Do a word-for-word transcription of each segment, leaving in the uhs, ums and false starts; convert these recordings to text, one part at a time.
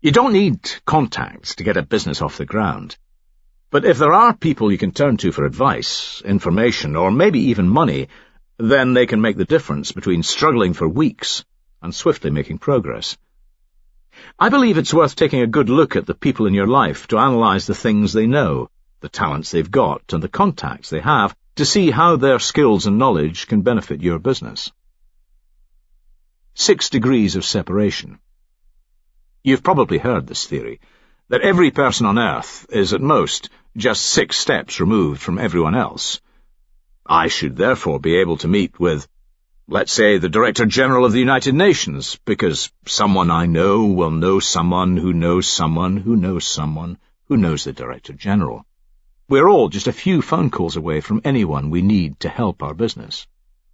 You don't need contacts to get a business off the ground. But if there are people you can turn to for advice, information, or maybe even money, then they can make the difference between struggling for weeks and swiftly making progress. I believe it's worth taking a good look at the people in your life to analyze the things they know, the talents they've got, and the contacts they have to see how their skills and knowledge can benefit your business. Six degrees of separation. You've probably heard this theory, that every person on Earth is at most just six steps removed from everyone else. I should therefore be able to meet with, let's say, the Director General of the United Nations, because someone I know will know someone who knows someone who knows someone who knows the Director General. We're all just a few phone calls away from anyone we need to help our business.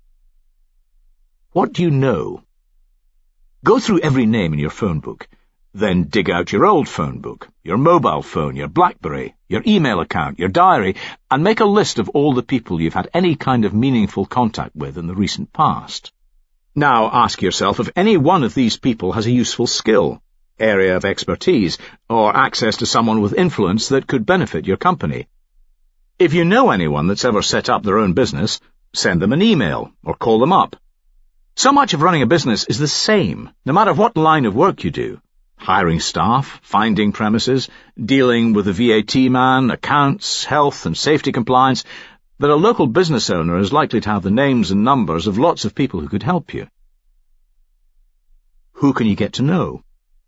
What do you know? Go through every name in your phone book. Then dig out your old phone book, your mobile phone, your BlackBerry, your email account, your diary, and make a list of all the people you've had any kind of meaningful contact with in the recent past. Now ask yourself if any one of these people has a useful skill, area of expertise, or access to someone with influence that could benefit your company. If you know anyone that's ever set up their own business, send them an email or call them up. So much of running a business is the same, no matter what line of work you do. Hiring staff, finding premises, dealing with the V A T man, accounts, health and safety compliance, that a local business owner is likely to have the names and numbers of lots of people who could help you. Who can you get to know?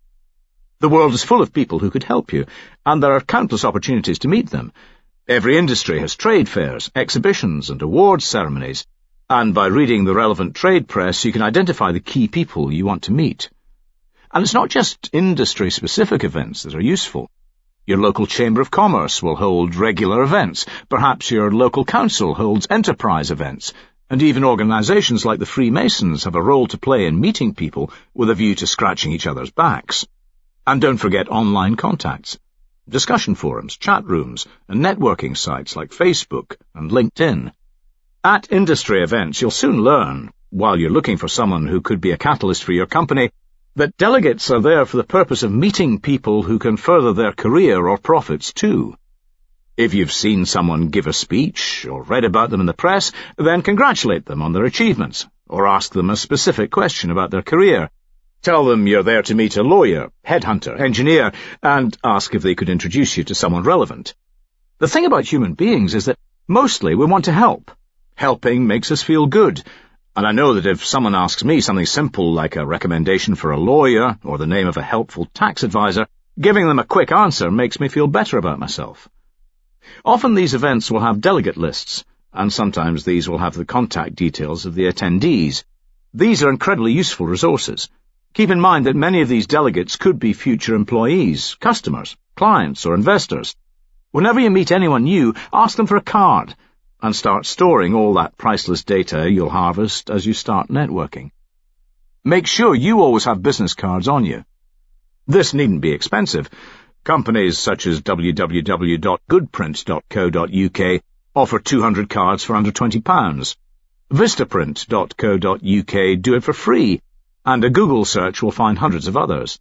The world is full of people who could help you, and there are countless opportunities to meet them. Every industry has trade fairs, exhibitions and awards ceremonies, and by reading the relevant trade press you can identify the key people you want to meet. And it's not just industry-specific events that are useful. Your local Chamber of Commerce will hold regular events, perhaps your local council holds enterprise events, and even organisations like the Freemasons have a role to play in meeting people with a view to scratching each other's backs. And don't forget online contacts, discussion forums, chat rooms, and networking sites like Facebook and LinkedIn. At industry events, you'll soon learn, while you're looking for someone who could be a catalyst for your company, that delegates are there for the purpose of meeting people who can further their career or profits too. If you've seen someone give a speech or read about them in the press, then congratulate them on their achievements, or ask them a specific question about their career. Tell them you're there to meet a lawyer, headhunter, engineer, and ask if they could introduce you to someone relevant. The thing about human beings is that mostly we want to help. Helping makes us feel good. And I know that if someone asks me something simple like a recommendation for a lawyer or the name of a helpful tax advisor, giving them a quick answer makes me feel better about myself. Often these events will have delegate lists, and sometimes these will have the contact details of the attendees. These are incredibly useful resources. Keep in mind that many of these delegates could be future employees, customers, clients, or investors. Whenever you meet anyone new, ask them for a card, and start storing all that priceless data you'll harvest as you start networking. Make sure you always have business cards on you. This needn't be expensive. Companies such as w w w dot goodprint dot co dot u k offer two hundred cards for under twenty pounds. vistaprint dot co dot u k do it for free, and a Google search will find hundreds of others.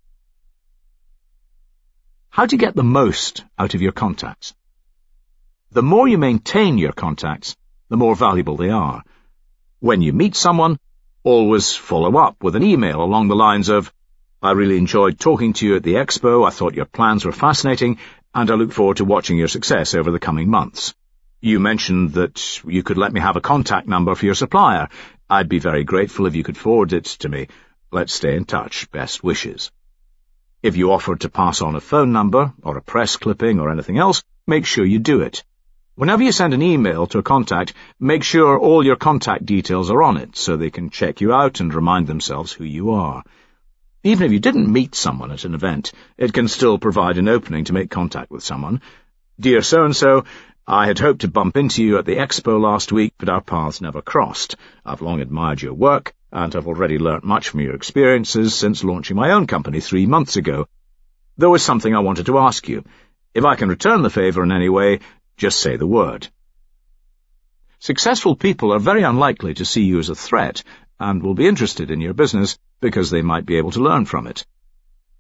How to get the most out of your contacts? The more you maintain your contacts, the more valuable they are. When you meet someone, always follow up with an email along the lines of, I really enjoyed talking to you at the expo, I thought your plans were fascinating, and I look forward to watching your success over the coming months. You mentioned that you could let me have a contact number for your supplier. I'd be very grateful if you could forward it to me. Let's stay in touch. Best wishes. If you offered to pass on a phone number, or a press clipping, or anything else, make sure you do it. Whenever you send an email to a contact, make sure all your contact details are on it so they can check you out and remind themselves who you are. Even if you didn't meet someone at an event, it can still provide an opening to make contact with someone. Dear so-and-so, I had hoped to bump into you at the expo last week, but our paths never crossed. I've long admired your work, and have already learnt much from your experiences since launching my own company three months ago. There was something I wanted to ask you. If I can return the favour in any way, just say the word. Successful people are very unlikely to see you as a threat and will be interested in your business because they might be able to learn from it.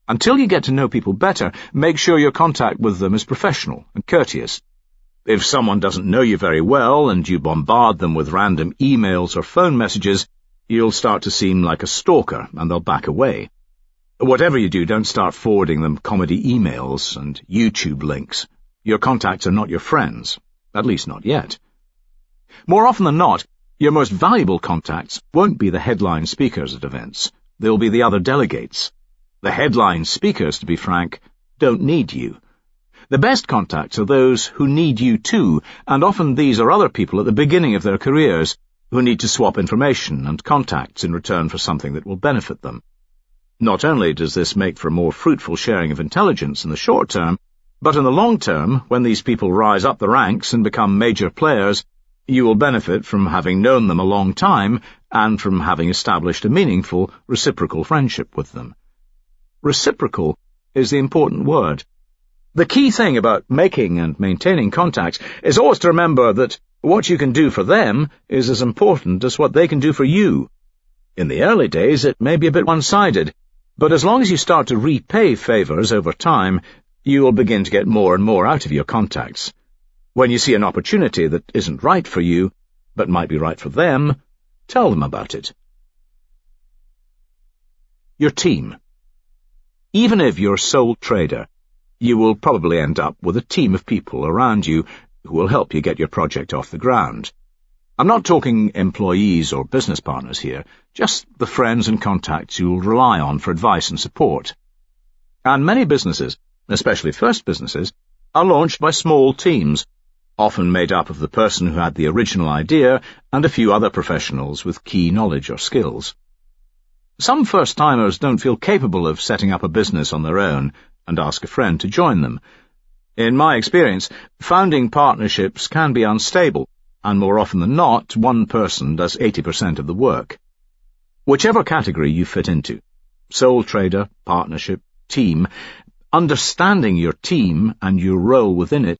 Until you get to know people better, make sure your contact with them is professional and courteous. If someone doesn't know you very well and you bombard them with random emails or phone messages, you'll start to seem like a stalker and they'll back away. Whatever you do, don't start forwarding them comedy emails and YouTube links. Your contacts are not your friends, at least not yet. More often than not, your most valuable contacts won't be the headline speakers at events. They'll be the other delegates. The headline speakers, to be frank, don't need you. The best contacts are those who need you too, and often these are other people at the beginning of their careers who need to swap information and contacts in return for something that will benefit them. Not only does this make for a more fruitful sharing of intelligence in the short term, but in the long term, when these people rise up the ranks and become major players, you will benefit from having known them a long time and from having established a meaningful, reciprocal friendship with them. Reciprocal is the important word. The key thing about making and maintaining contacts is always to remember that what you can do for them is as important as what they can do for you. In the early days, it may be a bit one-sided, but as long as you start to repay favours over time, you will begin to get more and more out of your contacts. When you see an opportunity that isn't right for you, but might be right for them, tell them about it. Your team. Even if you're a sole trader, you will probably end up with a team of people around you who will help you get your project off the ground. I'm not talking employees or business partners here, just the friends and contacts you'll rely on for advice and support. And many businesses, especially first businesses, are launched by small teams, often made up of the person who had the original idea and a few other professionals with key knowledge or skills. Some first-timers don't feel capable of setting up a business on their own and ask a friend to join them. In my experience, founding partnerships can be unstable, and more often than not, one person does eighty percent of the work. Whichever category you fit into, sole trader, partnership, team, understanding your team and your role within it